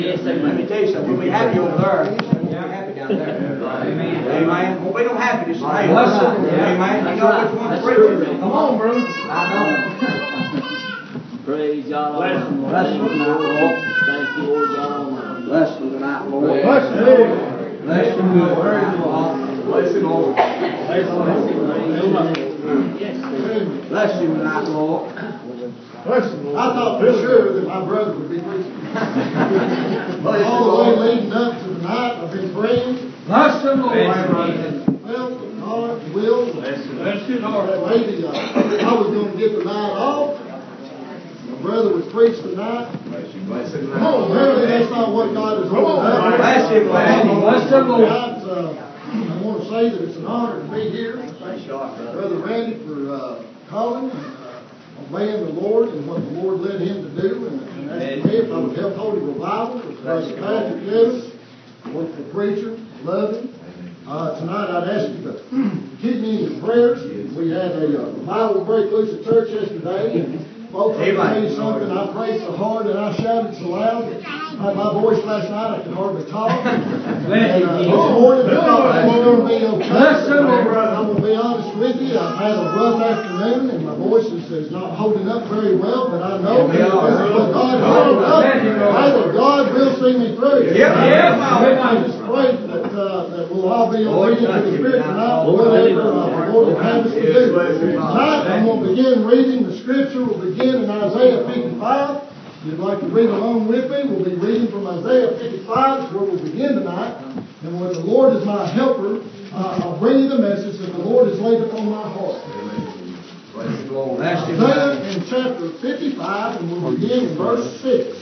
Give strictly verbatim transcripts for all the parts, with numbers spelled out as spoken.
Let me tell you something. We'll be happy over there. We'll be happy down there. Amen. Amen. Won't be no happy this way. Amen. You know which one's preaching. Come on, brother. I know. Praise God. Bless Him. Bless Him tonight, Lord. Thank you, Lord God. Bless Him tonight, Lord. Bless Him. Bless Him, Lord. Bless Him, Lord. Bless Him tonight, Lord. Bless Him, Lord. I thought for sure that my brother would be preaching. All the way leading up to the night, I've been praying. Bless Him, Lord. Well, God will. Bless Him, Lord. That lady, uh, I was going to get the night off. My brother would preach tonight. Bless Him. Come on, really, that's not what God is doing. Bless Him, Lord. Bless Him, Lord. Uh, I want to say that it's an honor to be here. Thank Brother Randy for uh, calling and uh, obeying the Lord and what the Lord led him to do. And, and asking me if I would help hold a revival with Brother Patrick Evans, wonderful preacher, love him. Uh, tonight I'd ask you to keep me in your prayers. We had a uh, revival break loose at church yesterday. And folks, I tell you something, I prayed so hard and I shouted so loud that uh, my voice last night, I could hardly talk. And uh, this morning I thought I was going to be okay. I'm going to be honest with you, I've had a rough afternoon and my voice is, is not holding up very well, but I know that this is what God is holding up. I that God will see me through. I just pray that, uh, that we'll all be obedient to the Spirit tonight, whatever uh, the Lord will have us to do. Tonight I'm going to begin reading the Scripture. We'll begin in Isaiah fifty-five. If you'd like to read along with me, we'll be reading from Isaiah fifty-five. That's where we'll begin tonight. And when the Lord is my helper, uh, I'll bring you the message that the Lord has laid upon my heart. Isaiah in chapter fifty-five, and we'll begin in verse six.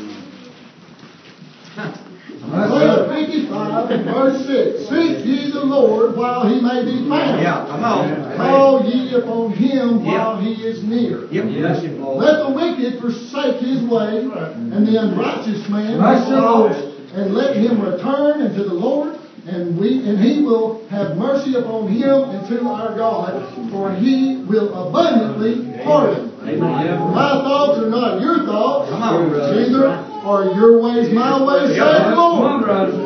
Isaiah fifty-five and verse six. Seek ye the Lord while he may be found. Yeah, come on. Call ye upon him while he is near. Yep. Bless Him, Lord. Let the wicked forsake his way, and the unrighteous man his thoughts, and let him return unto the Lord, and we and he will have mercy upon him and to our God, for he will abundantly pardon. Amen. My thoughts are not your thoughts, Come on, brother. neither are your ways my ways, saith the Lord.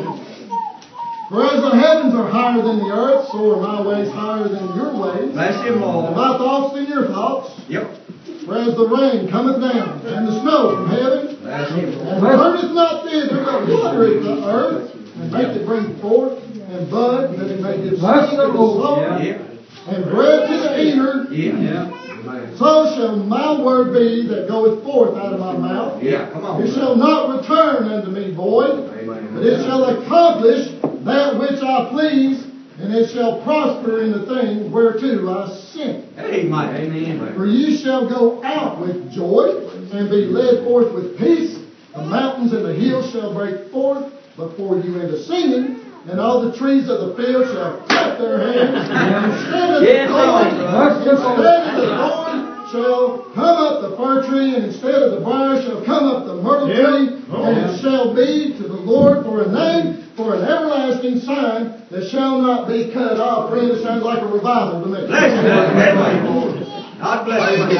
For as the heavens are higher than the earth, so are my ways higher than your ways. Bless Him, Lord. And my thoughts than your thoughts. Yep. For as the rain cometh down, and the snow from heaven, Bless Him, and Lord. turneth not thither, but watereth the earth, and maketh it bring forth, and bud, that it may give seed to the sower, and bread to the eater. Yeah. So shall my word be that goeth forth out of my mouth. Yeah, come on. It shall not return unto me void, but it shall accomplish that which I please, and it shall prosper in the thing whereto I sent it. Amen. Amen. For ye shall go out with joy, and be led forth with peace. The mountains and the hills shall break forth before you into singing, and all the trees of the field shall clap their hands. Instead of the thorn, instead of the thorn shall come up the fir tree, and instead of the briar shall come up the myrtle tree, and it shall be to the Lord for a name, for an everlasting sign that shall not be cut off. Friend, it sounds like a revival to me. Bless Him. God bless you.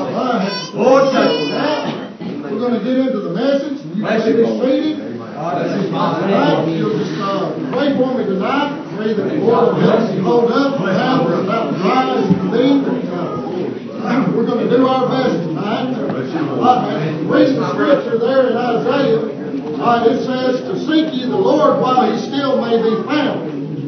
Lord, we're going to get into the message, and you may be seated. Tonight, you'll just uh, pray for me tonight. Pray that the Lord will help me hold up the house about dry as can be. Uh, we're going to do our best tonight. Uh, read the scripture there in Isaiah. Uh, it says to seek ye the Lord while he still may be found.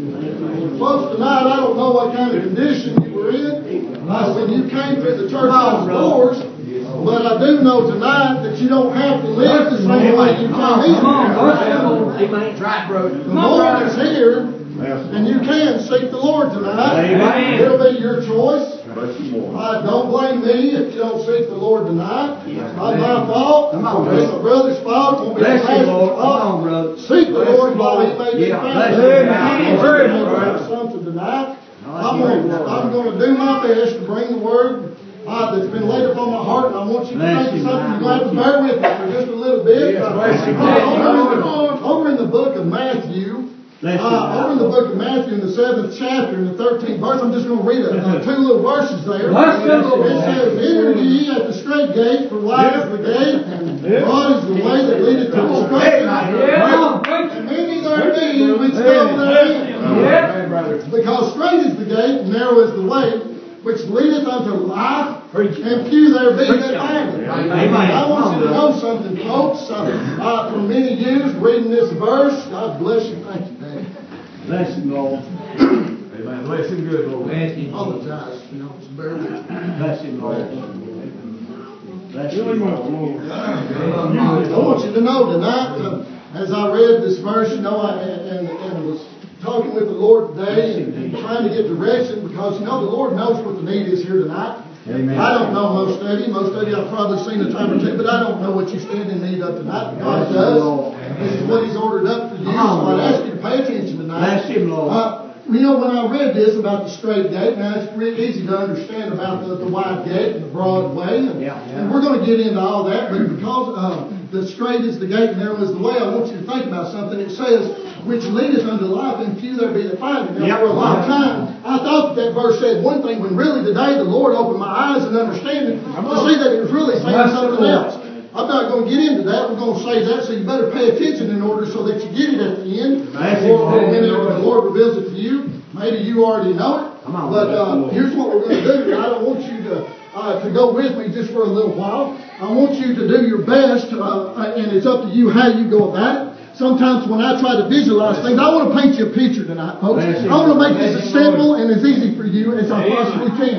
Folks, tonight I don't know what kind of condition you were in uh, when you came through the church house doors. But I do know tonight that you don't have to live the same way you came in. Amen. Right, brother. The Lord is here, and you can seek the Lord tonight. Amen. It'll be your choice. Uh, don't blame me if you don't seek the Lord tonight. It's not my fault. It's my brother's fault. It won't be the pastor's fault. Seek the Lord while he may be found. I'm very much something tonight. I'm going, I'm going to do my best to bring the word Uh, that's been laid upon my heart, and I want you to think of something. You're going to have to bear with me for just a little bit. Uh, over, in the, over in the book of Matthew, Uh, over in the book of Matthew, in the seventh chapter, in the thirteenth verse, I'm just going to read a, uh, two little verses there. It says, "Enter ye at the straight gate, for wide is the gate, and broad is the way that leadeth to destruction. And many there be which go therein. Because straight is the gate, and narrow is the way which leadeth unto life, and few there be that find it." I want you to know something, folks. Uh, uh, for many years, reading this verse, God bless you. Thank you, Daddy. Bless him, Lord. Amen. Bless him good, Lord. I apologize. You know, it's very good. Bless him, Lord. Bless him, Lord. I want you to know tonight, uh, as I read this verse, you know, I, and, and was talking with the Lord today and, and trying to get direction, because, you know, the Lord knows what the need is here tonight. Amen. I don't know most of you. Most of you I've probably seen a time or two, but I don't know what you stand in need of tonight. God does. This is what He's ordered up for you. So I ask you to pay attention tonight. Uh, you know, when I read this about the straight gate, now it's really easy to understand about the, the wide gate and the broad way, and, yeah, yeah. and we're going to get into all that, but because uh, the straight is the gate and narrow is the way, I want you to think about something. It says, "which leadeth unto life, and few there be that find it." Now, yep. for a long time, I thought that verse said one thing, when really today the Lord opened my eyes and understanding to see that it was really saying something else. I'm not going to get into that. We're going to say that, so you better pay attention in order so that you get it at the end. Or, or whenever the Lord reveals it to you, maybe you already know it. But uh, here's what we're going to do. I don't want you to uh, to go with me just for a little while. I want you to do your best, uh, and it's up to you how you go about it. Sometimes when I try to visualize things, I want to paint you a picture tonight, folks. I want to make this as simple and as easy for you as I possibly can.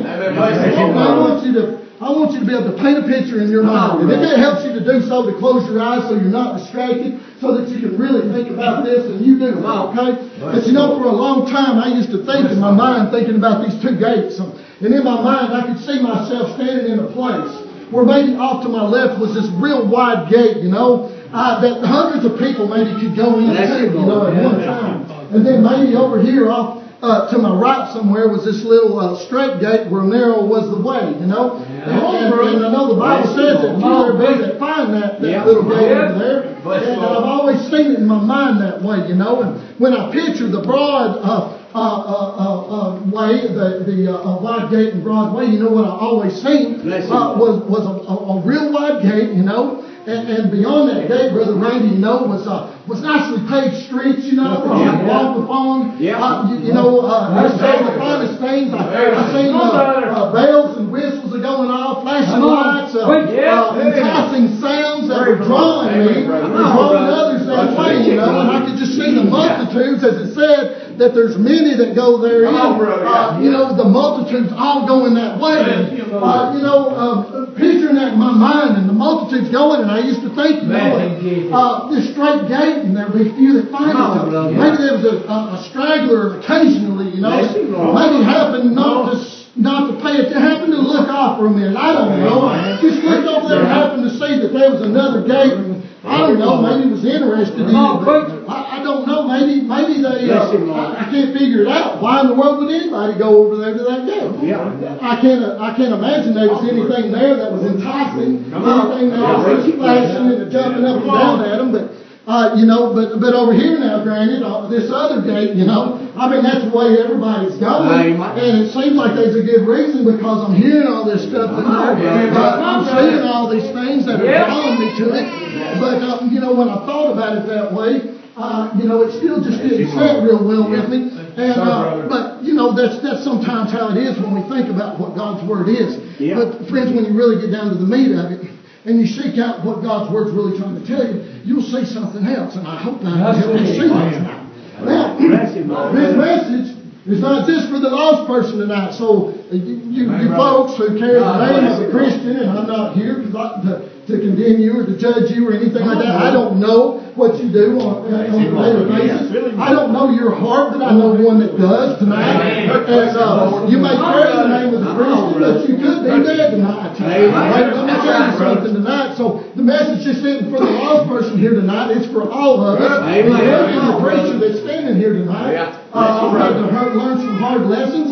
I want you to I want you to be able to paint a picture in your mind. And if it helps you to do so, to close your eyes so you're not distracted, so that you can really think about this, and you do that, okay? But you know, for a long time, I used to think in my mind, thinking about these two gates. And in my mind, I could see myself standing in a place where maybe off to my left was this real wide gate, you know, uh, that hundreds of people maybe could go into, you know, at one time. And then maybe over here off Uh, to my right somewhere was this little uh, straight gate where narrow was the way, you know. Yeah. And, and, and I know the Bible says that few there be that find that, that yeah. little gate over there. And I've always seen it in my mind that way, you know. And when I picture the broad uh, uh, uh, uh, uh, way, the, the uh, wide gate and broad way, you know what I always seen uh, was, was a, a, a real wide gate, you know. And, and beyond that gate, Brother Randy, you know, was uh, was nicely paved streets, you know, from yeah, yeah. the phone. Yeah. Uh, you, you know, uh, that's all the finest things. I, I've seen uh, uh, bells and whistles are going off, flashing lights, uh, uh, enticing sounds that were drawing me, and drawing others that way, you know. And I could just see the multitudes, as it said, that there's many that go there. Uh, you know, the multitudes all going that way. Uh, you know, uh, picturing that in my mind, and the multitudes going, and I used to think, you know, uh, this straight gate, and there would be few that find it. Maybe there was a, a, a straggler occasionally, you know, maybe happened not to not to pay it, happened to look off for a minute. I don't know. Just looked over there and happened to see that there was another gate. I don't know. Maybe was interested in it. But I, I don't know. Maybe maybe they. Uh, I, I can't figure it out. Why in the world would anybody go over there to that gate? I can't. Uh, I can't imagine there was anything there that was enticing. Anything that was flashing and jumping up and down at them. But uh, you know, but but over here now, granted, uh, this other gate, you know, I mean that's the way everybody's going, and it seems like there's a good reason because I'm hearing all this stuff in there. Uh, I'm seeing all these things that are drawing me to it. But, uh, you know, when I thought about it that way, uh, you know, it still just didn't sit real well with me. And, uh, but, you know, that's that's sometimes how it is when we think about what God's Word is. Yeah. But, friends, when you really get down to the meat of it, and you seek out what God's Word's really trying to tell you, you'll see something else. And I hope I can help you see that tonight. Now, this message is not just for the lost person tonight. So, you, you, you folks who carry the name of a Christian, and I'm not here to, to condemn you or to judge you or anything like that. I don't know what you do on, on a daily basis. I don't know your heart, but I know one that does tonight. And uh, you may carry the name of a Christian, but you could be dead tonight. Right? Let me tell you something tonight. So the message just isn't for the lost person here tonight. It's for all of us. It's for the preacher that's standing here tonight. Uh, to learn some hard lessons. Uh,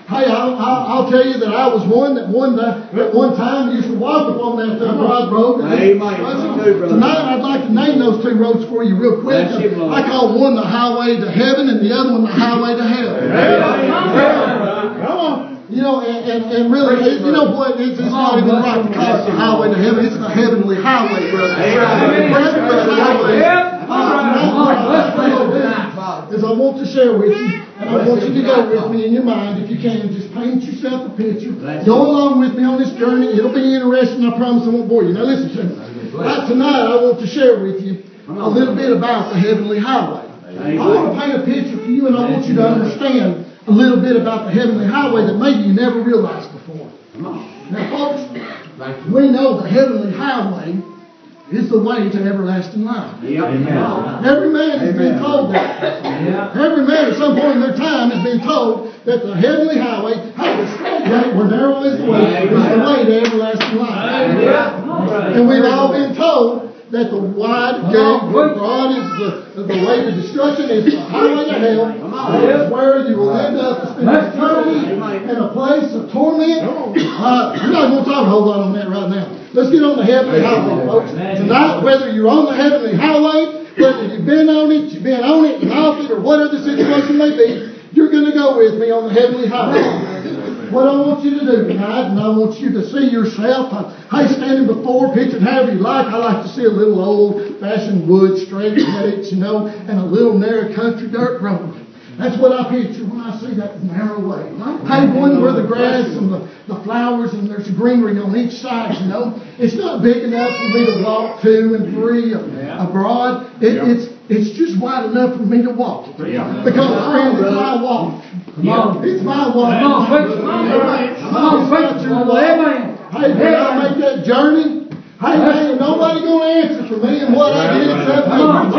Hey, I'll, I'll, I'll tell you that I was one that one that one time used to walk upon that uh, broad road. Amen. Tonight I'd like to name those two roads for you real quick. I call one the highway to heaven and the other one the highway to hell. Come on. You know, and, and, and really, it, you know what, it's, it's not even right to call it the highway to heaven. It's the heavenly highway, brother. The heavenly highway. Is I want to share with you, and I want you to go with me in your mind, if you can, just paint yourself a picture. Go along with me on this journey. It'll be interesting. I promise I won't bore you. Now listen to me. Right, tonight I want to share with you a little bit about the heavenly highway. I want to paint a picture for you, and I want you to understand a little bit about the heavenly highway that maybe you never realized before. Now, folks, we know the heavenly highway is the way to everlasting life. Yep. Every man has been told that. Every man at some point in their time has been told that the heavenly highway, hey, the straight gate where narrow is the way, is the way to everlasting life. And we've all been told that the wide gate, where broad is the, the way to destruction, is the highway to hell. That is where you will end up spending eternity in a place of torment. Uh, I'm not going to talk a whole lot on that right now. Let's get on the heavenly highway, folks. Tonight, whether you're on the heavenly highway, whether you've been on it, you've been on it and off it, or whatever the situation may be, you're going to go with me on the heavenly highway. What I want you to do tonight, and I want you to see yourself, uh, hey, standing before, picture however you like. I like to see a little old-fashioned wood straight gates, you know, and a little narrow country dirt road. That's what I picture when I see that narrow way. Hey, one where the grass and the, the flowers and there's greenery on each side, you know. It's not big enough for me to walk to and free abroad. It, it's it's just wide enough for me to walk. Because, friend, it's my walk. It's my walk. Come on, preach. Come on, preach. Amen. Hey, when I make that journey, hey, man, nobody going to answer for me and what I did except me.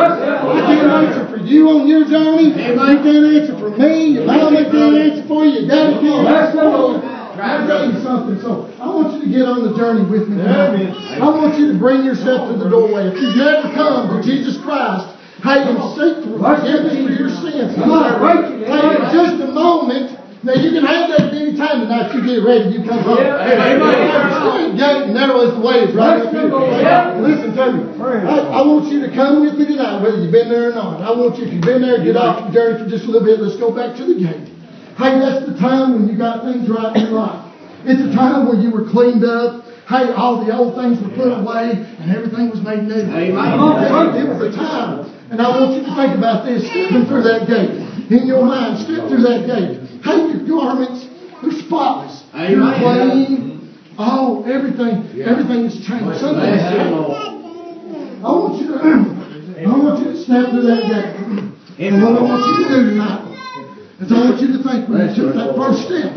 I can't answer for you on your journey. You can't answer for me. Your mama can't answer for you. Your daddy can't answer for you. I'll tell you something. So I want you to get on the journey with me tonight. I want you to bring yourself to the doorway. If you've never come to Jesus Christ, hey, and seek for forgiveness for your sins. Hey, in just a moment. Now, you can have that any time tonight. You get ready. You come home. Yeah. Hey, straight gate and narrow is the way. It's right up here. Hey, listen to me. I, I want you to come with me tonight, whether you've been there or not. I want you, if you've been there, get off your journey for just a little bit. Let's go back to the gate. Hey, that's the time when you got things right in your life. It's a time where you were cleaned up. Hey, all the old things were put away and everything was made new. Amen. It was a time. And I want you to think about this, stepping through that gate. In your mind, step through that gate. Hey, your garments, they're spotless. Amen. You're clean. Oh, everything, yeah. everything has changed. Something has changed. I want you to, I want you to step through that gate. And what I want you to do tonight is I want you to think when you took that first step.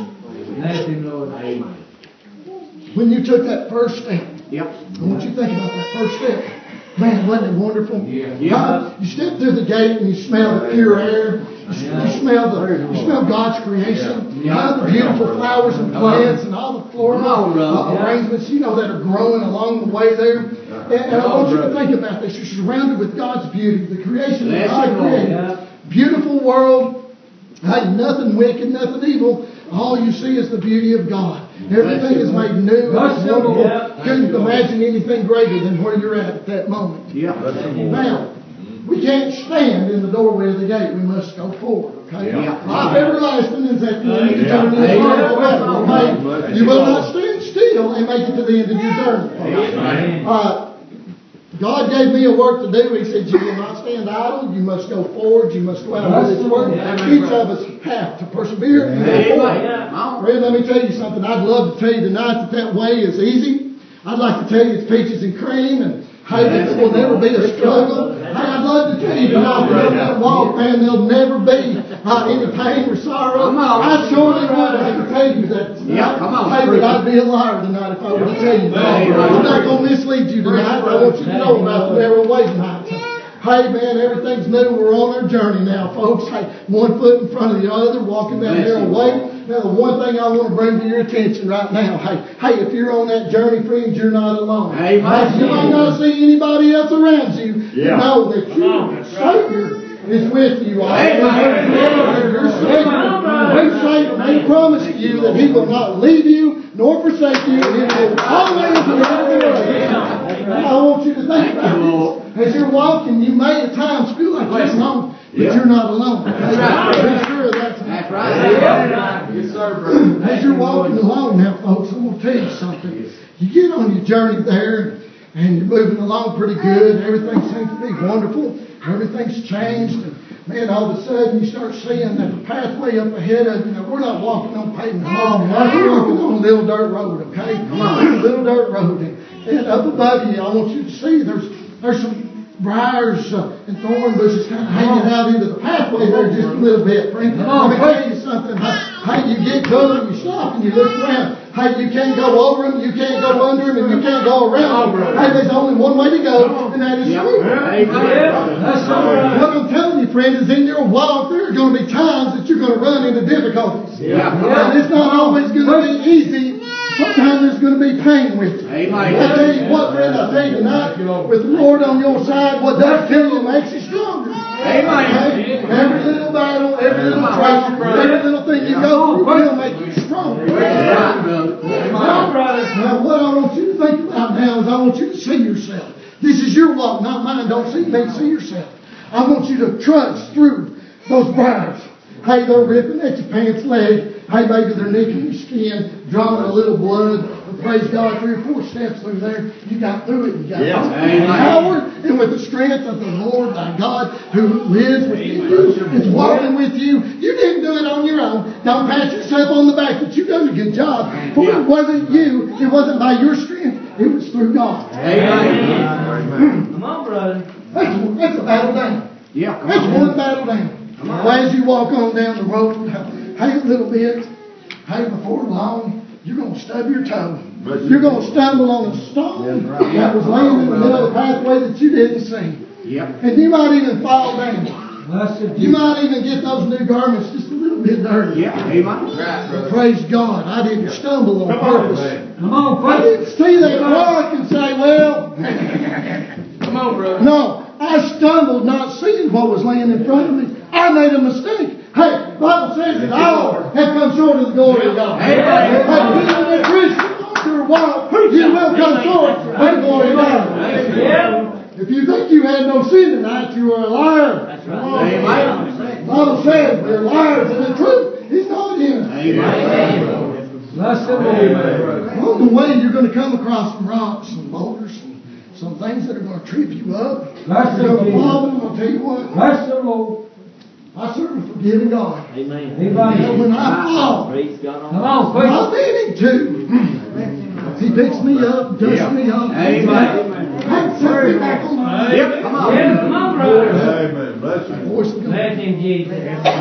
When you took that first step. Yep. I want you to think about that first step. Man, wasn't it wonderful? Yeah. Uh, you step through the gate and you smell the pure air. You, yeah. you smell the you smell God's creation. Yeah. Uh, the beautiful flowers and plants and all the floral uh, arrangements, you know, that are growing along the way there. And, and I want you to think about this. You're surrounded with God's beauty, the creation that God created. Beautiful world. Hey, nothing wicked, nothing evil. All you see is the beauty of God. Everything is made new. It's wonderful. Couldn't imagine anything greater than where you're at at that moment. Yeah. Now, we can't stand in the doorway of the gate. We must go forward. Okay? Yeah. Life everlasting is at the end of your journey. Okay? You will not stand still and make it to the end of your journey. Uh, God gave me a work to do. He said, you will not stand idle. You must go forward. You must go out and do this work. Each of us have to persevere and go forward. Friend, let me tell you something. I'd love to tell you tonight that that way is easy. I'd like to tell you it's peaches and cream and hey, that will never be a struggle. Hey, I'd love to tell you tonight that on that walk, man, there'll never be uh, any pain or sorrow. I surely would like to tell you that tonight. Yeah, come on, hey, but I'd be a liar tonight if I were to tell you that. I'm not going to mislead you tonight. I want you to know about the narrow way tonight. Hey, man, everything's new. We're on our journey now, folks. Hey, one foot in front of the other, walking that narrow way. Now, the one thing I want to bring to your attention right now, hey, hey, if you're on that journey, friends, you're not alone. Hey, you might not see anybody else around you. Yeah. Know that your Savior is with you. All right? Your Savior ain't promised you that He will not leave you nor forsake you, and He will always deliver the way. I want you to think about this. As you're walking, you may at times feel like you're alone, but you're not alone. Okay? Be sure of that. That's right. Yes, sir, brother. As you're walking along now, folks, I'm going to tell you something. You get on your journey there, and you're moving along pretty good. Everything seems to be wonderful. Everything's changed. And man, all of a sudden you start seeing that the pathway up ahead of you. Now, we're not walking on pavement. We're walking on a little dirt road, okay? A little dirt road. And, and up above you, I want you to see there's there's some briars uh, and thorn bushes kind of hanging out into the pathway there just a little bit. Friend, let me tell you something. Hey, you get going, you stop, and you look around. Hey, you can't go over them, you can't go under them, and you can't go around them. Hey, there's only one way to go, and that is through. What I'm telling you, friend, is in your walk, there are going to be times that you're going to run into difficulties. Yeah. And it's not always going to be easy. Sometimes there's going to be pain with you. Amen. I tell you what, friend, I tell you tonight, with the Lord on your side, what does kill you makes you stronger. Amen. Okay? Every little battle, every little trial, every little thing you go through will make you stronger. Now, what I want you to think about now is I want you to see yourself. This is your walk, not mine. Don't see me, see yourself. I want you to trudge through those briars. Hey, they're ripping at your pants leg. Hey, maybe they're nicking your skin, drawing a little blood. But praise God, three or four steps through there, you got through it. You got yeah. through the power and with the strength of the Lord thy God who lives within you, is walking with you. You didn't do it on your own. Don't pat yourself on the back that you've done a good job. For yeah. it wasn't you. It wasn't by your strength. It was through God. Amen. Amen. Come on, brother. That's, that's a battle down. Yeah, come that's on. One battle down. Well, as you walk on down the road, hey, a little bit, hey, before long, you're going to stub your toe. You're going to stumble on a stone that was laying in the middle of the pathway that you didn't see. Yep. And you might even fall down. You might even get those new garments just a little bit dirty. Yeah, amen. Praise God. I didn't stumble on purpose. Come on, I didn't see that rock and say, well, come on, brother. No. I stumbled not seeing what was laying in front of me. I made a mistake. Hey, the Bible says that all have come short of the glory of God. Hey, being a Christian on your walk, you will come short of the glory of God. If you think you had no sin tonight, you are a liar. That's right. The Bible says we're liars and the truth is not in us. Amen. Bless the Lord. On the way, you're going to come across some rocks, some boulders, some things that are going to trip you up. That's the Lord. I'm going to tell you what. That's the Lord. I serve a forgiving God. Amen. And when I fall, praise God. Come on, please. I mean Him to. He picks me up, dusts yeah. me up. Amen. Hey, set me back on my feet. Yep. Come on. Yeah, come on, brother. Amen. Bless you. Voice of God. Bless Him, Jesus.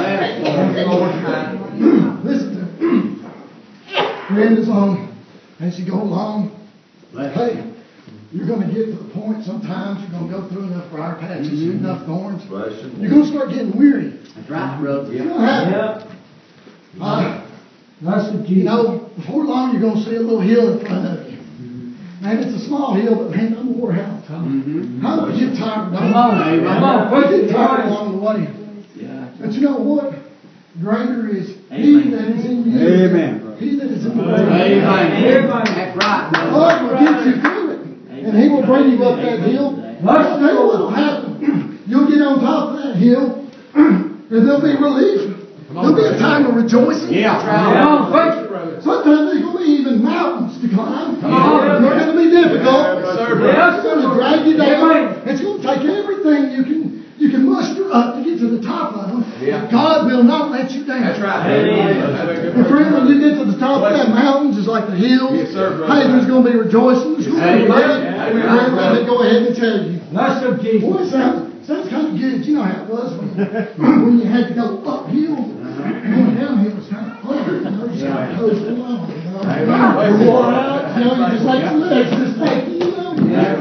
Listen to me. Friend is on. As you go along, hey. You're going to get to the point sometimes you're going to go through enough briar patches mm-hmm. and enough thorns. You're going to start getting weary. That's right, brother. Yeah. Yeah. Uh, That's what you know, before long you're going to see a little hill in front of you. Mm-hmm. And it's a small hill, but man, I'm wore out. Mm-hmm. How do you get tired? Come on, hey, come on. You get tired along the way. Yeah. But you know what? Greater is Amen. He that is in you. Amen. He that is in the world. Amen. That's right. The Lord will get you through it. And He will bring you up that hill. I'll tell you what will happen. You'll get on top of that hill, and there'll be relief. There'll be a time of rejoicing. Yeah. Right. Sometimes there's going to be even mountains to climb. Come on. They're going to be difficult. Yeah, it's going to drag you down. It's going to take everything you can you can muster up to get to the top of them. Yeah. God will not let you down. That's right. And friend, when you get to the top of that mountains, it's like the hills. Yes, sir, hey, there's going to be rejoicing. There's going to be relief. And let me go ahead and tell you. That's so Jesus. Boy, it sounds, sounds kind of good. You know how it was when, when you had to go uphill. Going downhill was kind of hard. You know, you just kind of coast along. You know, you're worn out. You know, you just like your legs just like, you know.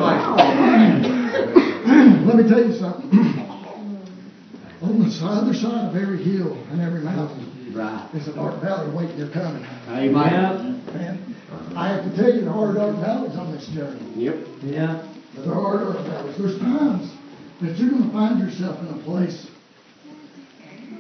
Let me tell you something. On the other side of every hill and every mountain right. is a dark valley waiting your coming. Amen. And I have to tell you, there are dark valleys on this journey. Yep. Yeah. There are dark valleys. There's times that you're going to find yourself in a place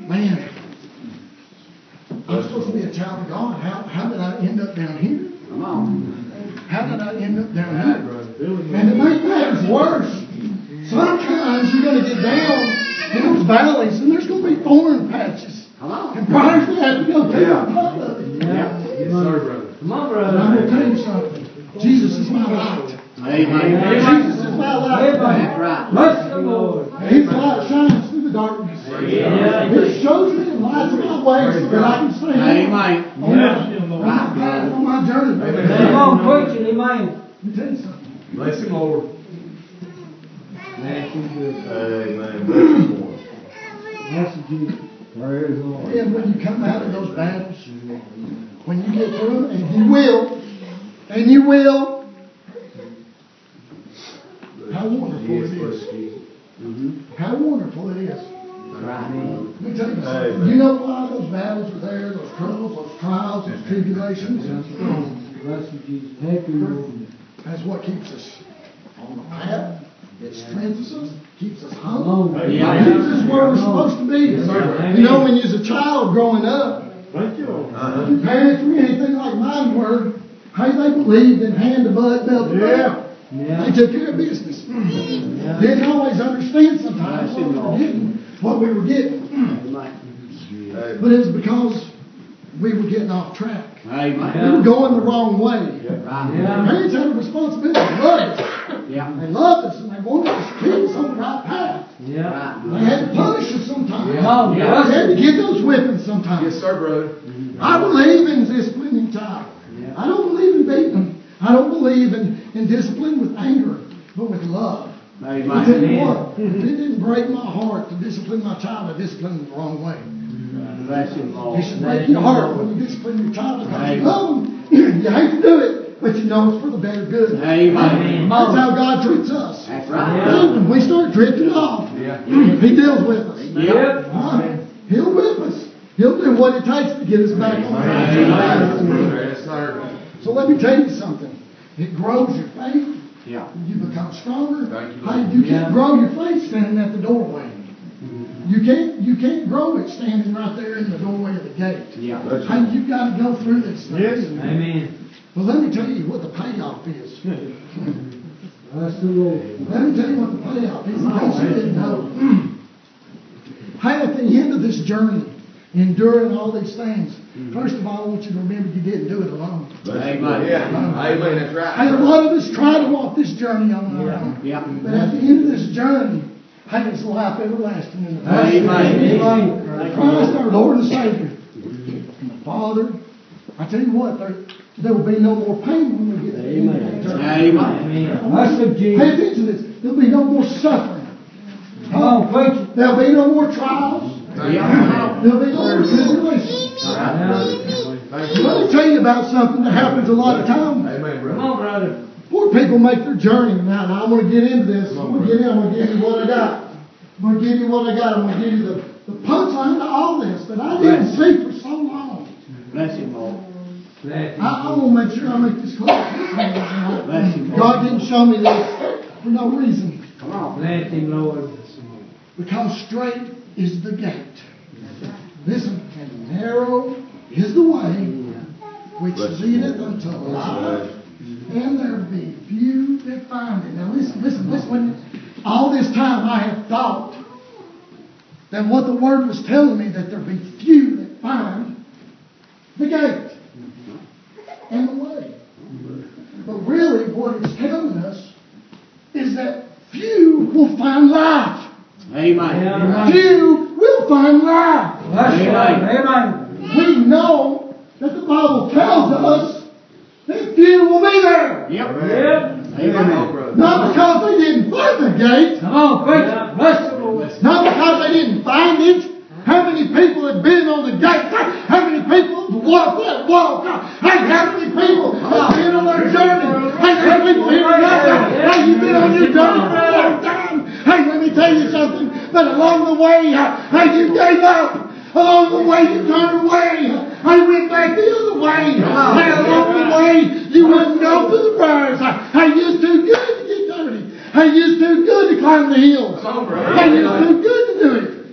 man, I'm supposed to be a child of God. How, how did I end up down here? Come on. How did I end up down here? And to make matters worse, sometimes you're going to get down in those valleys and there's going to be thorn patches. Come on. And briars will have to go through Yeah. the top of it. Yeah. Yes, sir, brother. Come on, And brother. I'm going to tell you something. Jesus is my light. Amen. Jesus is my light. That's right. Bless the Lord. And His light shines through the darkness. Yeah. It shows me and lights my way so that I can stay Amen. on my, on my path, on my journey. Come on, preach it, amen. Let me tell you something. Bless him, Lord. That's good. Amen. Bless him, Lord. Bless Jesus. Praise the Lord. And when you come out of those battles, when you get through them, and you will, and you will, how wonderful it is. Mm-hmm. How wonderful it is. Right. Let me tell you something. Amen. You know why those battles are there, those troubles, those trials, those tribulations? Bless you, Jesus. Thank you, Lord. That's what keeps us on the path. It strengthens us, keeps us Come humble, on. keeps us where we're supposed to be. Amen. You know, when you're a child growing up, Thank you, Lord. your parents were anything like mine were. Hey, they believed in hand to bud, belt to belt. Yeah. They took care of business. Yeah. Didn't always understand sometimes what we were getting. What we were getting. Amen. But it was because we were getting off track. Amen. We were going the wrong way. Right. Yeah. Parents had a responsibility to love us. Yeah. They loved us and they wanted us to keep us on the right path. Yeah. They had to punish us sometimes. Come on, They yeah. had to get those whippings sometimes. Yes, sir, brother. I believe in disciplining child. Yeah. I don't believe in beating them. I don't believe in, in discipline with anger, but with love. I tell you Amen. what, it didn't break my heart to discipline my child. I disciplined them the wrong way. Bless him, Lord. It should break your heart when you discipline your child because you love them. You hate to do it, but you know it's for the better good. Amen. That's how God treats us. That's right. Yeah. When we start drifting off, Yeah. He deals with us. Yep. Right? He'll whip us. He'll do what it takes to get us back on track. Yes, sir. So let me tell you something. It grows your faith. Yeah. You become stronger. Thank you, Hey, Lord. you can't Yeah. grow your faith standing at the doorway. You can't. You can't grow it standing right there in the doorway of the gate. Yeah. Hey, you've got to go through these things. Amen. Well, let me tell you what the payoff is. Bless the Lord. Let me tell you what the payoff is. In case you didn't know. Hey, at the end of this journey, enduring all these things, first of all, I want you to remember you didn't do it alone. Amen. Yeah. Amen. That's right. Hey, a lot of us try to walk this journey on our own. Yeah. But at the end of this journey, hey, it's life everlasting in the Amen. Amen. Christ our Lord and Savior. And the Father, I tell you what, there, there will be no more pain when we get to the end of that journey. Amen. Amen. Bless you, Pay Jesus. attention to this. There'll be no more suffering. Come on, preach it. There'll be no more trials. Yeah. There'll be no more tribulations. Thank you, Let me Lord. tell you about something that happens a lot of times. Amen, Come brother. on, brother. Poor people make their journey. Now, now I'm going to get into this. I'm going to get in. I'm going to give you what I got. I'm going to give you what I got. I'm going to give you the, the punchline to all this that I didn't see for so long. Bless him, Lord. Bless you. I, I'm going to make sure I make this clear. Bless him, Lord. God didn't show me this for no reason. Come on. Bless him, Lord. Because straight is the gate. Listen, and narrow is the way which leadeth unto life, and there be few that find it. Now listen, listen, listen. When all this time I have thought that what the Word was telling me, that there be few that find the gate and the way. But really what it's telling us is that few will find life. Amen. Amen. Few will find life. Bless you. Amen. Amen. We know that the Bible tells us that few will be there. Yep. Yep. Amen. Not because they didn't find the gate. Come on, preach it. Bless the Lord. Not because they didn't find it. How many people have been on the gate? How many people have walked that walk? Hey, how many people have been on their journey? Hey, how many people here tonight? Hey, you've been on your journey for a long time. Hey, let me tell you something. But along the way, hey, you gave up. Along the way, you turned away. I went back the other way. Hey, along the way, you wouldn't go through the briars. Hey, you was too good to get dirty. Hey, you was too good to climb the hills. Hey, you was too good to do it.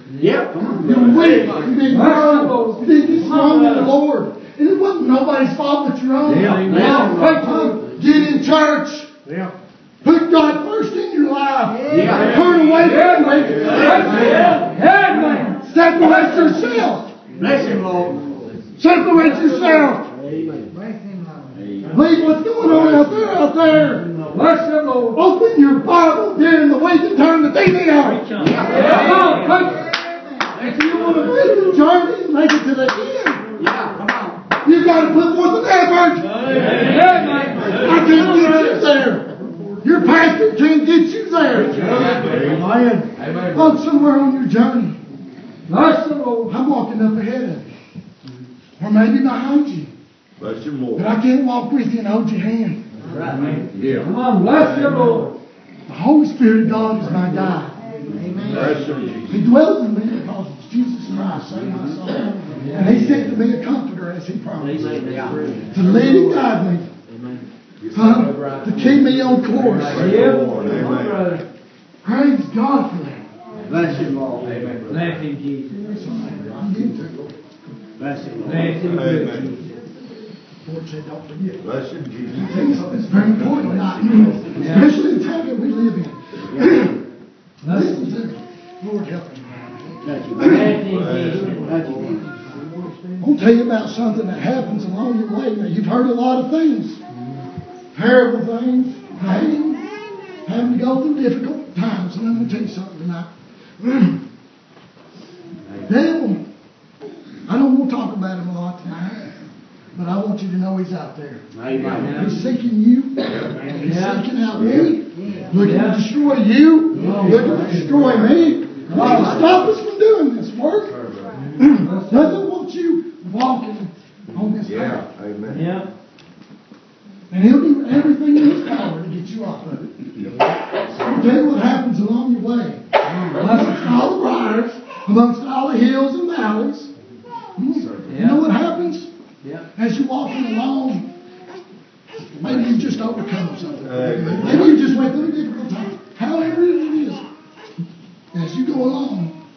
Yep, come on. You're weak. You didn't grow. You didn't get strong in the Lord. And it wasn't nobody's fault but your own. Yeah, yeah. Get in church. Yeah. Put God first in your life. Yeah. Turn away from the wicked. Yeah. Separate yourself. Bless him, Lord. Separate yourself. Leave what's going on out there, out there. Bless the Lord. Open your Bible during the week and turn the T V on. Yeah. If you want to make the journey and make it to the end, Yeah, come on. you've got to put forth an effort. I can't get you there. Your pastor can't get you there. Amen. I'm somewhere on your journey. Bless the Lord. I'm walking up ahead of you. Or maybe behind you. Bless you more. But I can't walk with you and hold your hand. Yeah. Come on, bless the Lord. The Holy Spirit of God is my guide. Bless you, Jesus. He dwells in me because it's Jesus Christ saved my soul. And He sent to me a comforter as He promised. To lead and guide me. Huh? To keep me on course. Amen. Praise God for that. Bless him, Lord. Amen. Bless him, Jesus. I'm getting to it. Bless him, Lord. Bless him, good Amen. Jesus. Lord said, don't forget. Bless you, Jesus. I tell you something, it's very important tonight, especially in the time that we live in. Listen to me. Lord help me. Bless him. Bless him, Jesus. Bless him. I'll tell you about something that happens along your way. Now, you've heard a lot of things. Terrible things. Pain. Having to go through difficult times. And I'm going to tell you something tonight. Devil. I don't want to talk about him a lot tonight. But I want you to know he's out there. Amen. He's seeking you. He's Yeah. seeking out me. Looking to destroy you. Looking to destroy me. Looking to stop us from doing this work. Doesn't want you walking on this path. Yeah. Amen. Yeah. And he'll do everything in his power to get you off of it. I'll tell you what happens along your way. Amongst all the briars, amongst all the hills and valleys. You know what happens? Yeah. As you're walking along, maybe you just overcome something. Amen. Maybe you just went through a difficult time. However it is, as you go along,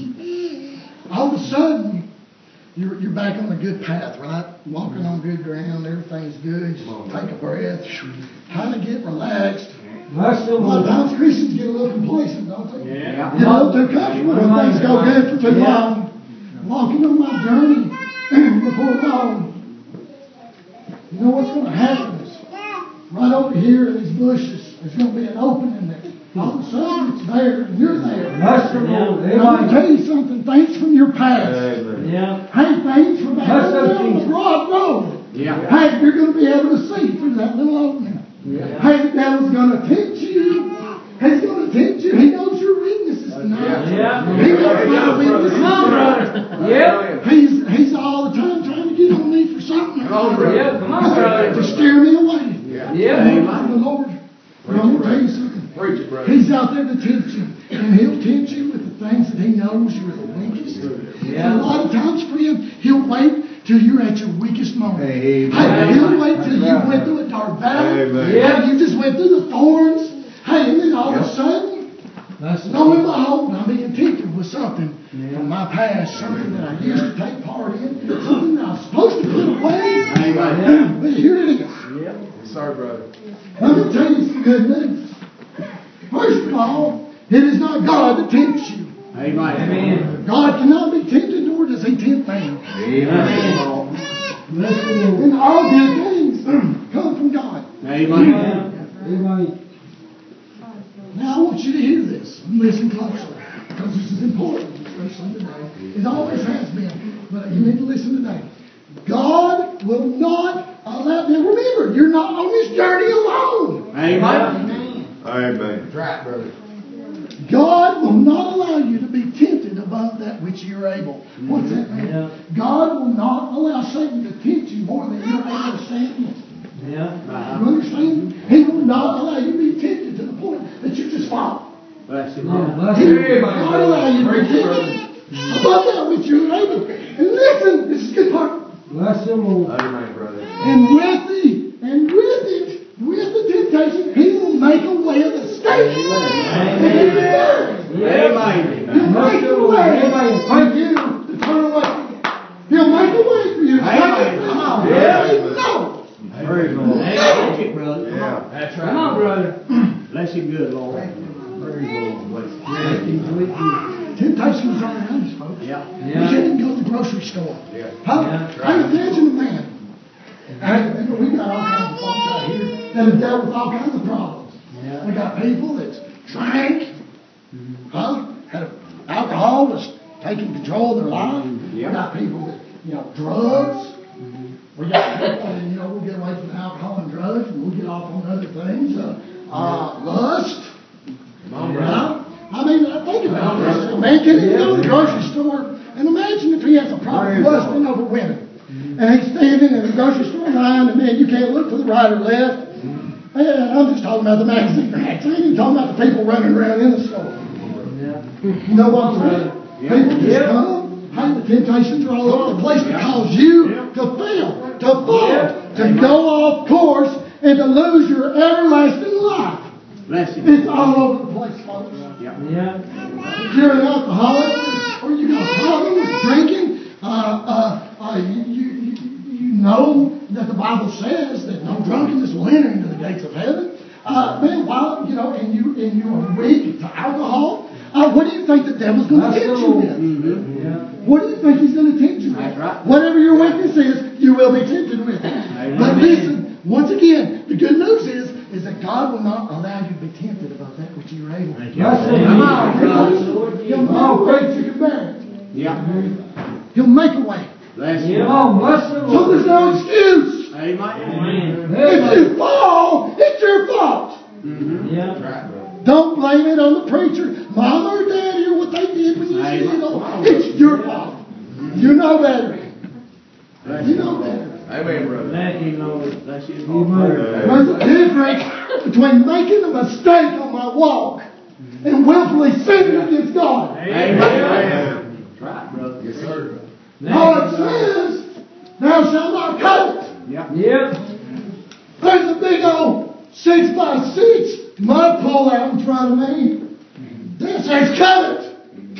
all of a sudden, you're, you're back on a good path, right? Walking on good ground, everything's good. Just take a breath, kind of get relaxed. Bless the A lot of Lord. times Christians get a little complacent, don't they? Yeah. Get a little too comfortable when things go good for too long. Walking on my journey before long, you know what's going to happen is right over here in these bushes, there's going to be an opening there. All of a sudden it's there and you're there. Bless the Lord. And I'm going to tell you something, things from your past. Amen. Yeah. Hey, things from back Bless down us, the Jesus. broad road. Yeah. Hey, you're going to be able to see through that little opening. Yeah. Hey, the devil's going to tempt you. He's going to tempt you. He knows your weaknesses tonight. Yeah. He knows my weaknesses. Come on, brother. Yeah. He's, he's all the time trying to get on me for something. Come on, brother. Yeah. Come on, brother. To steer me away. Yeah. Yeah. Amen. The Lord. But I'm going to tell you something. Preach it, brother. He's out there to tempt you. And he'll tempt you with the things that he knows you're the weakest. Yeah. And a lot of times, friend, he'll wait till you're at your weakest moment. Amen. Hey, he'll wait till you went through a dark valley. Amen. Yeah. Hey, you just went through the thorns. Hey, and then all of a sudden, Bless the lo and Lord. behold, I'm being tempted with something from my past, something that I used to take part in, something that I was supposed to put away. Amen. But here it is. Yes, sir, brother. Let me tell you some good news. First of all, it is not God that tempts you. Amen. Amen. God cannot be tempted, nor does He tempt man. Amen. Bless the Lord. And all good things come from God. Amen. Amen. Now I want you to hear this and listen closely, because this is important, especially today. It always has been, but you need to listen today. God will not allow. Now remember, you're not on this journey alone. Amen. Amen. That's right, brother. God will not allow you to be tempted above that which you're able. What's that mean? Yeah. God will not allow Satan to tempt you more than you're able to stand against. Yeah. You understand? He will not allow you to be tempted to the point that you just fall. Bless you, Come on, Lord. bless He the will Lord. not allow you to be tempted above that which you're able. And listen, this is a good part. Bless the Lord. Amen, brother. And with the and with it, with the temptation, He will make a way of escape. Amen. And you can bear it. Amen. He'll make a way for you to turn away. He'll make a way for you to turn away. Come on. No. Praise the Lord. That's it, brother. Yeah, that's right. Come on, brother. Bless you good, Lord. Praise the Lord. Temptations are around us, folks. Yeah. We can't even go to the grocery store. Yeah. Huh? Yeah. I imagine a man. And we got all kinds of folks out here that have dealt with all kinds of problems. Yeah. We got people that drank, huh? That alcohol was taking control of their life. We got people that, you know, drugs. We got people that, you know, we'll get away from the alcohol and drugs and we'll get off on other things. Uh, uh, lust. Huh? I mean, think about this. A man can even go to the grocery store and imagine if he has a problem lusting over women. And he's standing in the grocery store line, and man, you can't look to the right or left. And I'm just talking about the magazine rats. I ain't even talking about the people running around in the store. You know what I'm saying? People just come. Hey, the temptations are all over the place to cause you to fail, to fall, to go off course, and to lose your everlasting life. It's all over the place, folks. Yeah. If you're an alcoholic or you got a problem with drinking, uh, uh, uh, you, you, you know that the Bible says that no drunkenness will enter into the gates of heaven. Uh, man, while you know, and you and you are weak to alcohol, uh, what do you think the devil's going to tempt you with? Mm-hmm. Yeah. What do you think he's going to tempt you with? That's right. Whatever your weakness is, you will be tempted with it. But listen, once again, the good news is is that God will not allow you to be tempted above that which you are able. Come on, He'll make a way that you can bear it. Yeah. He'll make a way. Bless you. Oh, bless the So Lord. there's no excuse. Amen. If you fall, it's your fault. Yeah. Don't blame it on the preacher, mama or daddy, or what they did when you was little. It's your fault. You know better. You know better. Amen, brother. Thank you, Lord. Bless you. There's a difference between making a mistake on my walk and willfully sinning against God. Amen. That's right, brother. Yes, sir. God says, thou shalt not covet. Yeah. Yep. There's a big old six by six mud pole out in front of me that says covet.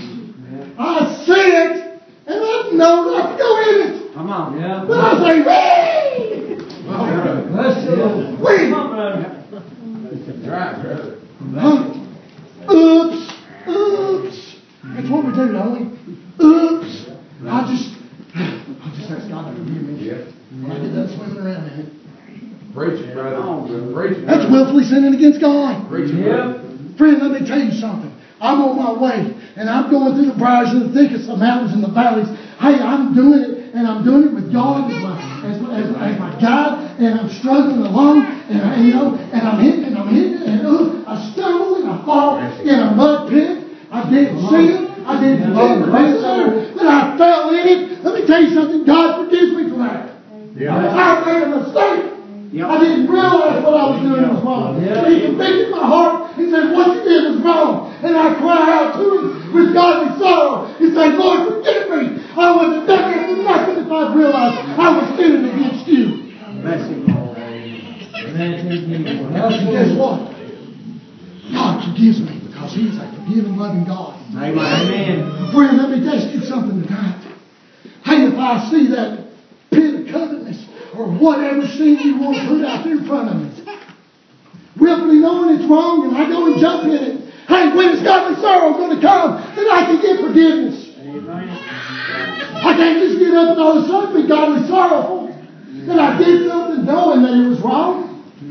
I see it and I know not to go in it. Come on. Yeah. But I say, wee! Bless the Lord. Wee! Come on, brother. That's right, brother. Huh? Oops! Oops! That's what we do, don't we? Oops! I just, I just ask God to forgive me Yeah. when I get done swimming around in it. Preach it, brother. Preach it. That's brother. willfully sinning against God. Preach it, brother. Yep. Friend, let me tell you something. I'm on my way, and I'm going through the briars and the thickets, the mountains and the valleys. Hey, I'm doing it, and I'm doing it with God as my as my, as my, as my guide, and I'm struggling along, and, I, you know, and I'm hitting, and I'm hitting, and uh, I stumble and I fall in a mud pit. I didn't see it. I didn't intend to be there, but I fell in it. Let me tell you something. God forgives me for that. Yeah. I made a mistake. Yep. I didn't realize what I was doing was wrong. Yeah. He convicted my heart. He said, what you did was wrong. And I cry out to him with godly sorrow. He said, Lord, forgive me. I would have done this for nothing if I'd realized I was sinning against you. Bless you, Lord. And guess what? God forgives me because he is a forgiving, loving God. Amen. Friend, let me ask you something tonight. Hey, if I see that pit of covetousness or whatever sin you want to put out there in front of me, willfully knowing it's wrong, and I go and jump in it, hey, when is godly sorrow going to come that I can get forgiveness? I can't just get up and all of a sudden be godly sorrowful that I did something knowing that it was wrong.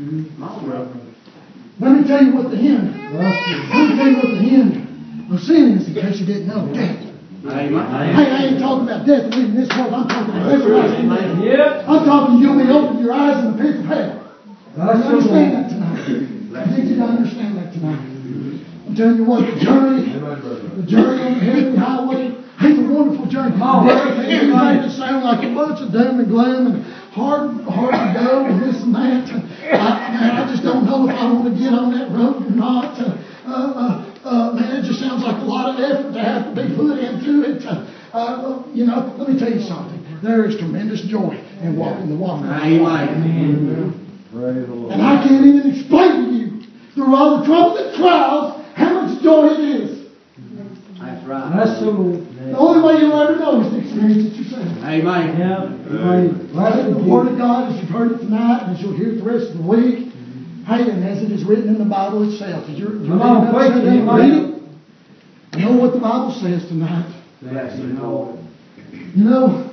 Let me tell you what the end. Let me tell you what the end of sin is, in case you didn't know. Death. Amen. Hey, I ain't talking about death and leaving this world. I'm talking about everlasting life. Yep. I'm talking you'll be open your eyes in the pits of hell. I Bless the understand Lord. that tonight. I need you to understand that tonight. I'm telling you what, the journey, the journey on the heavenly highway, it's a wonderful journey. Oh, Everything is made to sound like a bunch of doom and gloom and hard, hard to go and this and that. I, man, I just don't know if I want to get on that road or not. Uh, uh, uh, man, it just sounds like a lot of effort to have to be put into it. Uh, uh, you know, let me tell you something. There is tremendous joy in walking the walk. Amen. Praise the Lord. And I can't even explain to you through all the troubles and trials how much joy it is. That's Bless the Lord. The only way you'll ever know is to experience it yourself. Amen. Yeah. Amen. Bless Hey, the the Word of God, as you've heard it tonight, and as you'll hear it the rest of the week, hey, and as it is written in the Bible itself, as you're, you're Come on, reading quick, it, read amen. it, you know what the Bible says tonight. Bless the Lord. You know,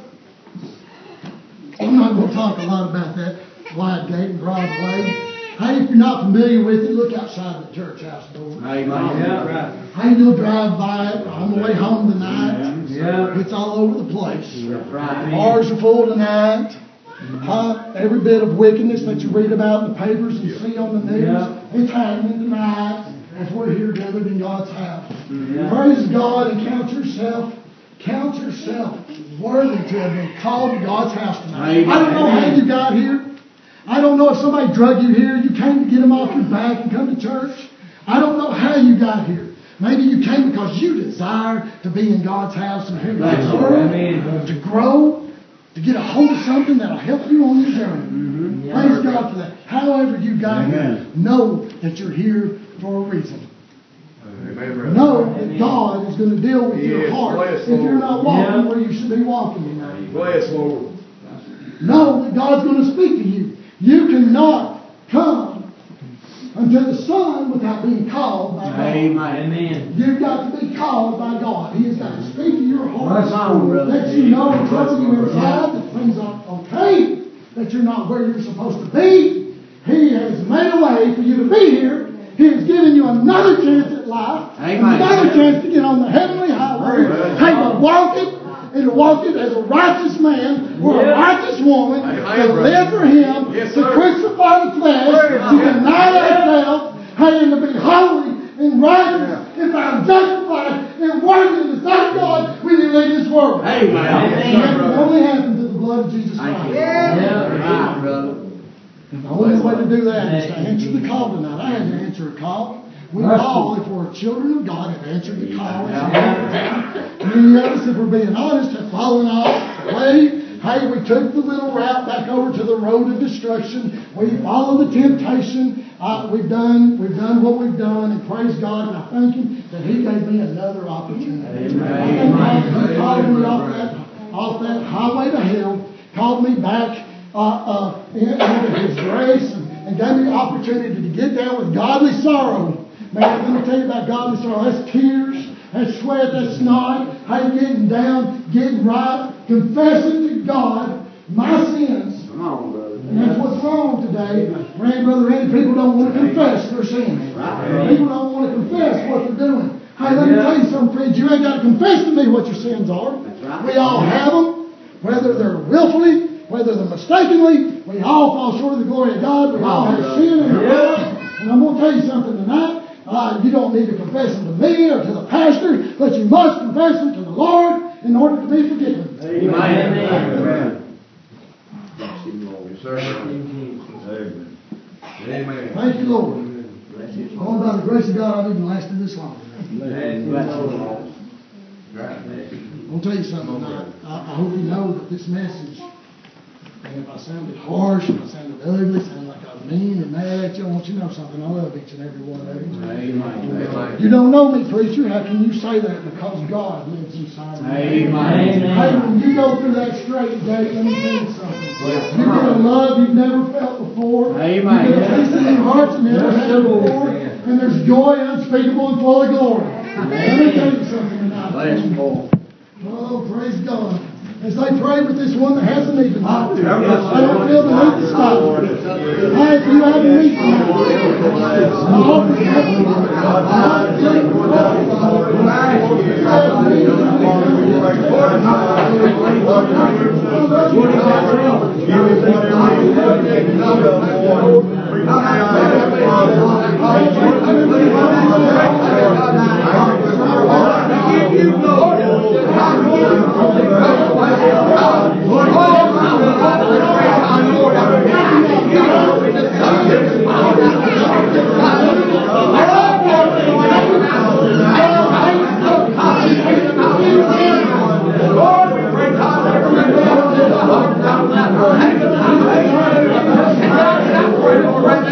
I'm not going to talk a lot about that wide gate and broad way. Hey, if you're not familiar with it, look outside the church house door. Amen. Yeah, right. Hey, you'll drive by it on the way home tonight. Yeah. It's all over the place. That's right. Bars are full tonight. Huh? Every bit of wickedness that you read about in the papers and see on the news, Yeah. it's happening tonight as we're here gathered in God's house. Yeah. Praise God and count yourself, count yourself worthy to have been called to God's house tonight. Amen. I don't know how you got here. I don't know if somebody drug you here. You came to get them off your back and come to church. I don't know how you got here. Maybe you came because you desire to be in God's house and hear God's word, Amen. to grow, to get a hold of something that'll help you on your journey. Mm-hmm. Praise God for that. However you got Amen. here, know that you're here for a reason. Amen, brother. Know that God is going to deal with your Yes, heart bless if you're Lord. not walking Yeah. where you should be walking tonight. Bless, Lord. Know that God's going to speak to you. You cannot come unto the Son without being called by God. Amen. Amen. You've got to be called by God. He has got to speak to your heart. Bless the Lord. Let you know and trouble you inside that things aren't okay, that you're not where you're supposed to be. He has made a way for you to be here. He has given you another chance at life, Amen. another chance to get on the heavenly highway. Hey, to walk it, and to walk it as a righteous man or a Yeah. righteous woman, Amen, to brother. live for Him, Yes, to sir. crucify the flesh, to deny ourselves, hey, and to be holy and righteous and found justified and worthy to thank God when you leave this world. Amen. And that can only happen through the blood of Jesus Thank Christ. you. Yeah. Right, brother. And the only way to do that is to answer the call tonight. I had to answer a call. We all, if we're children of God, have answered the call. Many of us, if we're being honest, have fallen off the way. Hey, we took the little route back over to the road of destruction. We follow the temptation. Uh, we've done we've done what we've done, and praise God, and I thank Him that He gave me another opportunity. Amen. I thank God that He called me off that off that highway to hell, called me back uh, uh, in, into His grace, and, and gave me the opportunity to get down with godly sorrow. Man, let me tell you about godly sorrow. That's tears, that's sweat, that's snot. Hey, getting down, getting right, confessing to God my sins. Come on, brother. And that's what's wrong today. Randy, Brother Randy, people don't want to confess their sins. People don't want to confess what they're doing. Hey, let me tell you something, friends. You ain't got to confess to me what your sins are. right. We all have them, whether they're willfully, whether they're mistakenly. We all fall short of the glory of God. We all have sin in our lives. And I'm going to tell you something tonight. Uh, you don't need to confess them to me or to the pastor, but you must confess them to the Lord in order to be forgiven. Amen. Amen. Yes, sir. Amen. Amen. Thank you, Lord. Only by the grace of God I've even lasted this long. I'll tell you something tonight. I, I hope you know that this message, and if I sounded harsh, if I sounded ugly, sounded like I was mean or mad at you, I want you to know something. I love each and every one of you. Amen. You don't know me, preacher. How can you say that? Because God lives inside of me. Amen. Hey, when you go through that straight gate, let me tell you something. You get a love you've never felt before. Amen. You get a peace in your heart you never had before. And there's joy unspeakable and full of glory. Let me tell you something tonight. Oh, praise God. As they pray with this one that hasn't even knocked, I don't feel the need to stop. Hey, if you haven't reached me, I hope you Lord,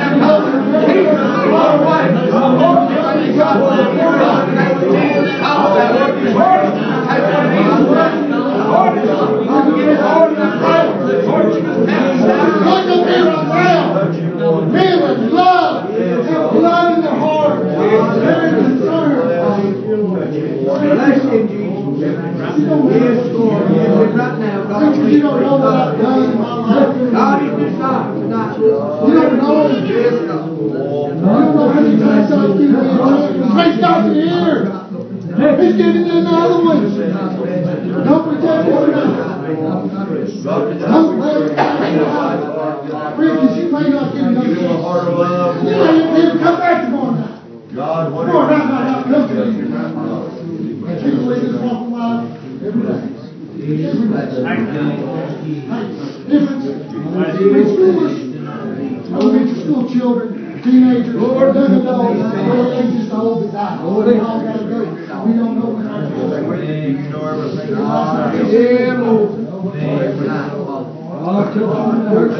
You don't know what's going on. Right now, God. Preacher, you don't know what I've done in my life. God is just not tonight. You don't know it. Yes, God. You don't know how many times God's given me a chance. Praise God to hear. He's giving you another one. Don't reject one now. Don't let it out. Preachers, you may not get another chance. You may even come back tomorrow night. God, what Tomorrow night, night, night, come to me. And people leave this walk alive every day. Every day. Hey, infants, preschoolers, elementary school children, teenagers, young adults, whether they just old that die. Lord, they all gotta go. We don't know when our kids you know everything. Yeah, Lord. I'll touch on the hurt.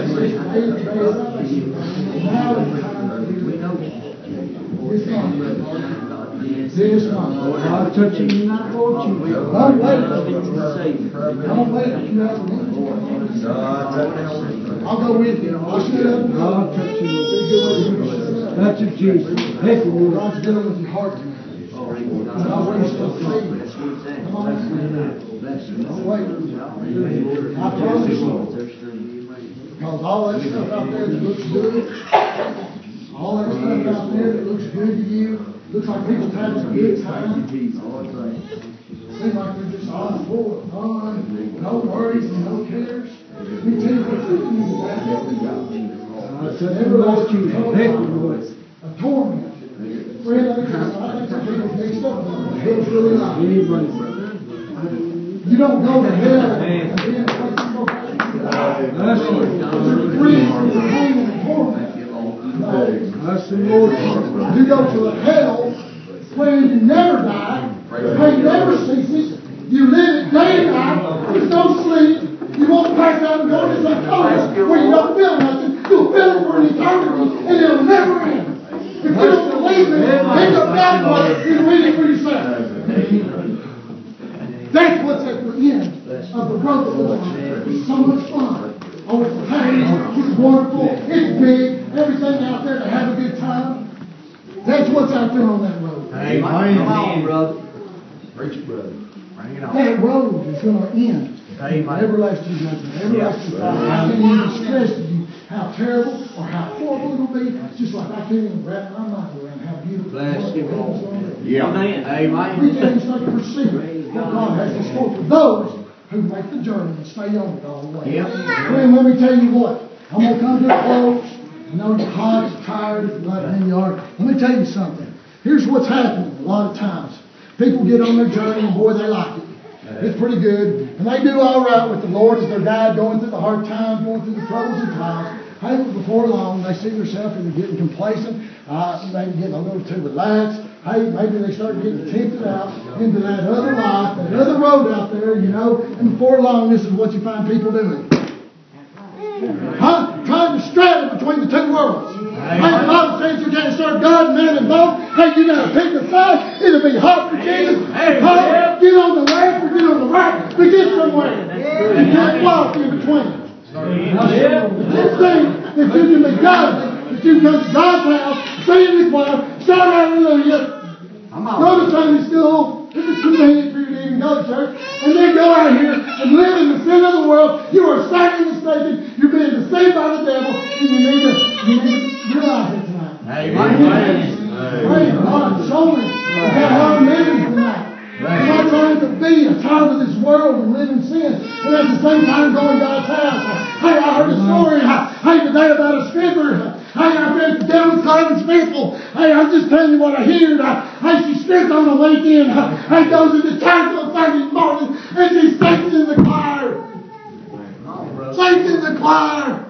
I'll touch you tonight, Lord Jesus. Don't wait. Don't wait. If you have a need, I'll go with you. I'll shut up. I'll touch you. Touch you, Jesus. Help you, Lord. God's dealing with your heart tonight. I'll wait till faith. Come on. Don't wait. I promise you. Because all that stuff out there that looks good, all that stuff out there that looks good to you, looks like people's having a good time. Seems like they're just all full of fun, no worries and no cares. Let me tell you what's in you back I'll touch you, Lord Jesus. Help you, Lord. a torment. Friend, let me tell you something. I think some people mixed up about what hell's really like. You don't go to hell and be in a place you go back. That's it. Free from the pain and the torment. No. That's the Lord Jesus. You go to a hell where you never die, where you never ceases. You live it day and night. There's no sleep. You won't pass out and go into some coma where you don't feel nothing. You'll feel it for an eternity, and it'll never end. If you don't believe it, pick up God's word and read it for yourself. That's what's at the end of the road to life. It's so much fun. Oh, it's pain. It's wonderful. It's big. Everything out there to have a good time. That's what's out there on that road. Hey, come on, brother. Preach it, brother. Bring it on. That road is going to end. Amen. Everlasting judgment, everlasting fire. I can't even stress to you how terrible or how horrible it'll be. It's just like I can't even wrap my mind around how beautiful Bless you, heaven's going to be. Yeah. Amen. Amen. We can't even start to perceive what God has in store for those who make the journey and stay on it all the way. Yeah. Friend, let me tell you what. I'm going to come to a close. I know you're hot, you're tired, like men you are. Let me tell you something. Here's what's happening a lot of times. People get on their journey and boy, they like it. It's pretty good. And they do all right with the Lord as their guide, going through the hard times, going through the troubles and trials. Hey, but before long, they see themselves either getting complacent, uh, maybe getting a little too relaxed. Hey, maybe they start getting tempted out into that other life, that other road out there, you know. And before long, this is what you find people doing. Huh? Trying to straddle between the two worlds. Hey, the Bible says you got to start God, man, and both. Hey, you got to pick a side. It'll be hot for Jesus. Huh? Get on the left or get on the right. But get somewhere. You can't walk in between. This thing that you can be godly, that you come to God's house, sing in the choir, shout hallelujah, go to Sunday school, if it's convenient for you to even go to church, and then go out here and live in the sin of the world. You are sadly mistaken. You're being deceived by the devil, and you need to, you need to realize it tonight. Amen. Praise God, show me. We got a lot of living tonight. I'm not trying to be a child of this world and live in sin, but at the same time go in God's house. Hey, I heard a story, hey, today about a stripper. Hey, I said the devil's Clarence Faithful. Hey, I'm just telling you what I heard. Hey, she stripped on the weekend. Hey, goes into church on Sunday morning, and she sings in the choir. Sings in the choir.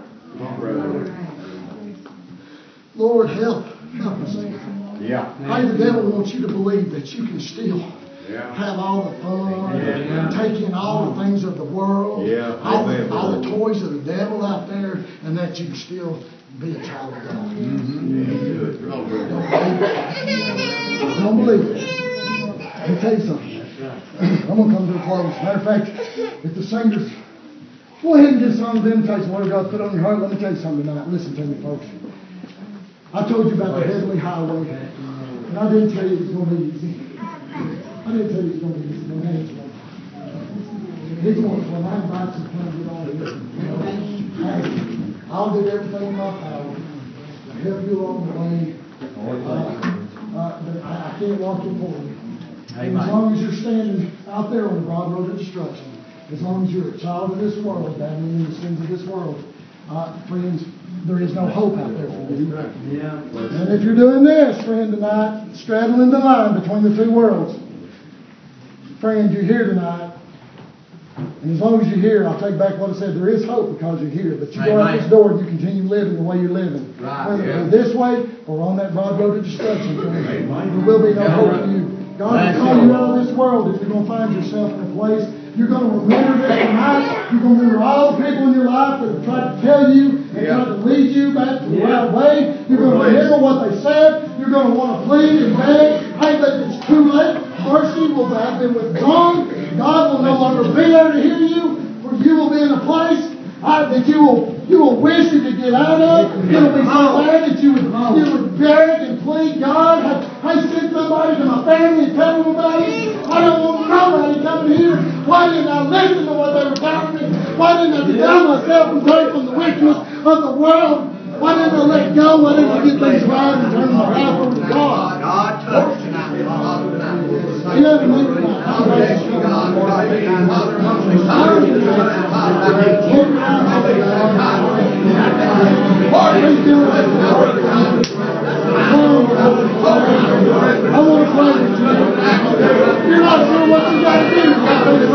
Lord, help. Help us. Yeah. Hey, the devil wants you to believe that you can still Yeah. have all the fun, Yeah. take in all the things of the world, Yeah. all, Amen, the, all the brother. toys of the devil out there, and that you can still be a child of God. Good. Come on, brother. Don't believe it. Let me tell you something. I'm going to come to a close. Matter of fact, if the singers, go ahead and get a song of invitation, whatever God put on your heart. Let me tell you something tonight. Listen to me, folks. I told you about the heavenly highway, and I didn't tell you it was going to be easy. I can't tell you he's going to be some hands. He's one when I invite you to come get on here. Hey, I'll do everything in my power to help you along the way. Uh, uh, but I, I can't walk it for you. And as long as you're standing out there on the broad road of destruction, as long as you're a child of this world, battling in the sins of this world, uh, friends, there is no hope out there for you. Yeah. And if you're doing this, friend, tonight, straddling the line between the two worlds, friend, you're here tonight. And as long as you're here, I'll take back what I said. There is hope because you're here. But you go out this door and you continue living the way you're living. Right, Whether yeah. it be this way or on that broad road of destruction, friend, there will be no hope for you. God will call you out of this world if you're going to find yourself in a place. You're going to remember this tonight. You're going to remember all the people in your life that have tried to tell you and Yeah. tried to lead you back to the Yeah. right way. You're going to remember what they said. You're going to want to plead and beg. Hey, that it's too late. Mercy will have been withdrawn. God will no longer be there to hear you. For you will be in a place uh, that you will you will wish you could get out of. It'll be so bad that you would you would beg and plead, God, I, I sent somebody to my family and tell them about it. I don't want nobody coming here. Why didn't I listen to what they were telling me? Why didn't I deny myself and turn from the wickedness of the world? Why didn't I let go? Why didn't I get things right and turn my life over to God? God touch tonight. Father tonight. You know what I mean? God bless you, God. Father, Father, I want to pray with you. You're not sure what you got to do.